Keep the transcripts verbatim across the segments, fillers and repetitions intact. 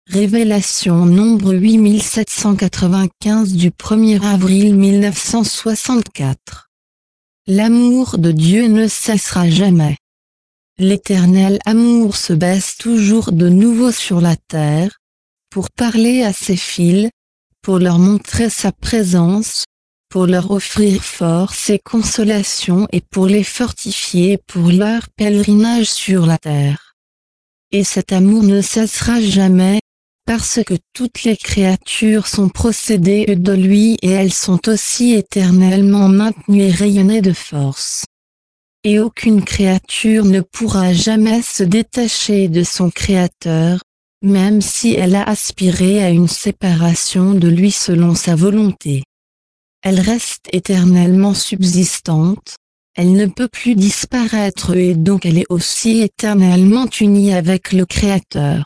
Révélation nombre huit mille sept cent quatre-vingt-quinze du premier avril mille neuf cent soixante-quatre. L'amour de Dieu ne cessera jamais. L'éternel amour se baisse toujours de nouveau sur la terre, pour parler à ses fils, pour leur montrer sa présence, pour leur offrir force et consolation et pour les fortifier pour leur pèlerinage sur la terre. Et cet amour ne cessera jamais, parce que toutes les créatures sont procédées de lui et elles sont aussi éternellement maintenues et rayonnées de force. Et aucune créature ne pourra jamais se détacher de son Créateur, même si elle a aspiré à une séparation de lui selon sa volonté. Elle reste éternellement subsistante, elle ne peut plus disparaître et donc elle est aussi éternellement unie avec le Créateur.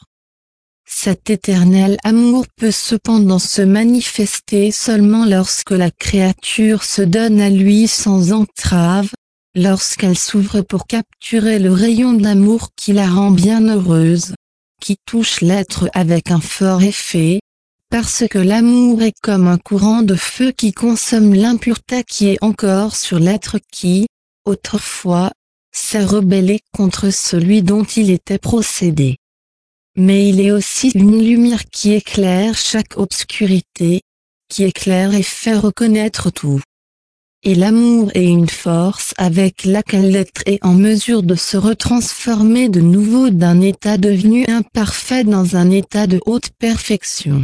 Cet éternel amour peut cependant se manifester seulement lorsque la créature se donne à lui sans entrave, lorsqu'elle s'ouvre pour capturer le rayon d'amour qui la rend bien heureuse, qui touche l'être avec un fort effet, parce que l'amour est comme un courant de feu qui consomme l'impureté qui est encore sur l'être qui, autrefois, s'est rebellé contre celui dont il était procédé. Mais il est aussi une lumière qui éclaire chaque obscurité, qui éclaire et fait reconnaître tout. Et l'amour est une force avec laquelle l'être est en mesure de se retransformer de nouveau d'un état devenu imparfait dans un état de haute perfection.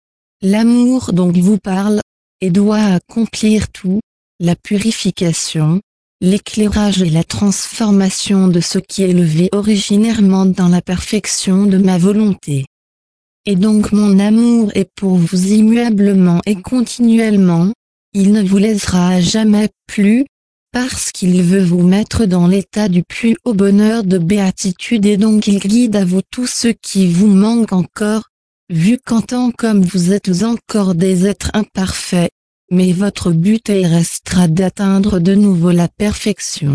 L'amour dont il vous parle, et doit accomplir tout, la purification, l'éclairage et la transformation de ce qui est élevé originairement dans la perfection de ma volonté. Et donc mon amour est pour vous immuablement et continuellement, il ne vous laissera jamais plus, parce qu'il veut vous mettre dans l'état du plus haut bonheur de béatitude et donc il guide à vous tout ce qui vous manque encore, vu qu'en tant comme vous êtes encore des êtres imparfaits, mais votre but est restera d'atteindre de nouveau la perfection.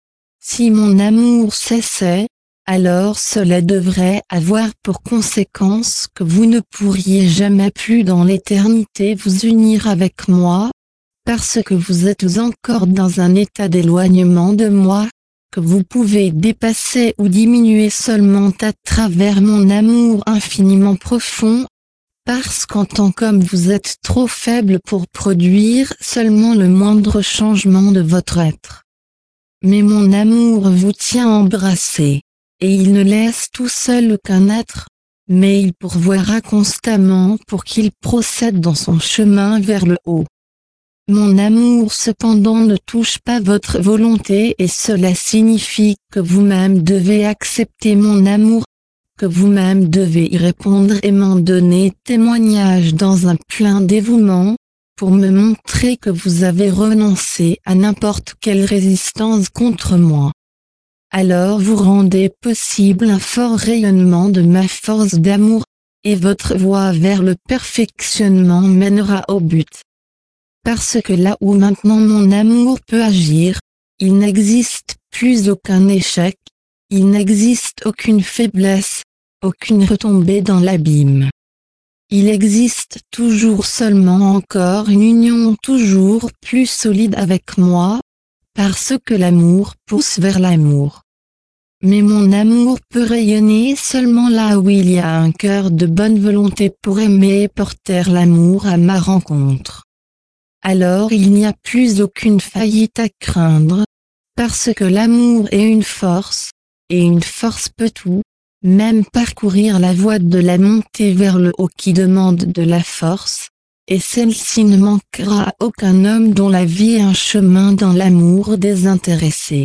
Si mon amour cessait, alors cela devrait avoir pour conséquence que vous ne pourriez jamais plus dans l'éternité vous unir avec moi, parce que vous êtes encore dans un état d'éloignement de moi, que vous pouvez dépasser ou diminuer seulement à travers mon amour infiniment profond, parce qu'en tant qu'homme vous êtes trop faible pour produire seulement le moindre changement de votre être. Mais mon amour vous tient embrassé, et il ne laisse tout seul aucun être, mais il pourvoira constamment pour qu'il procède dans son chemin vers le haut. Mon amour cependant ne touche pas votre volonté et cela signifie que vous-même devez accepter mon amour, que vous-même devez y répondre et m'en donner témoignage dans un plein dévouement, pour me montrer que vous avez renoncé à n'importe quelle résistance contre moi. Alors vous rendez possible un fort rayonnement de ma force d'amour, et votre voie vers le perfectionnement mènera au but. Parce que là où maintenant mon amour peut agir, il n'existe plus aucun échec, il n'existe aucune faiblesse, aucune retombée dans l'abîme. Il existe toujours seulement encore une union toujours plus solide avec moi, parce que l'amour pousse vers l'amour. Mais mon amour peut rayonner seulement là où il y a un cœur de bonne volonté pour aimer et porter l'amour à ma rencontre. Alors il n'y a plus aucune faillite à craindre, parce que l'amour est une force, et une force peut tout, même parcourir la voie de la montée vers le haut qui demande de la force, et celle-ci ne manquera à aucun homme dont la vie est un chemin dans l'amour désintéressé.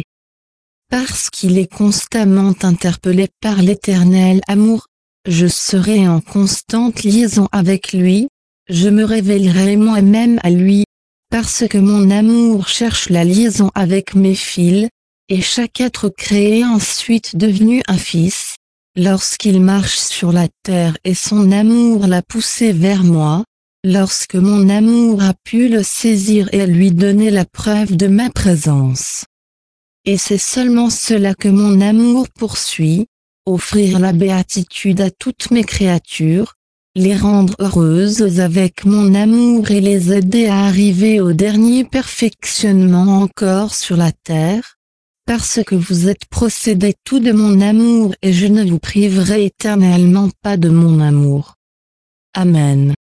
Parce qu'il est constamment interpellé par l'éternel amour, je serai en constante liaison avec lui, je me révélerai moi-même à lui, parce que mon amour cherche la liaison avec mes fils, et chaque être créé ensuite devenu un fils, lorsqu'il marche sur la terre et son amour l'a poussé vers moi, lorsque mon amour a pu le saisir et lui donner la preuve de ma présence. Et c'est seulement cela que mon amour poursuit, offrir la béatitude à toutes mes créatures, les rendre heureuses avec mon amour et les aider à arriver au dernier perfectionnement encore sur la terre, parce que vous êtes procédés tout de mon amour et je ne vous priverai éternellement pas de mon amour. Amen.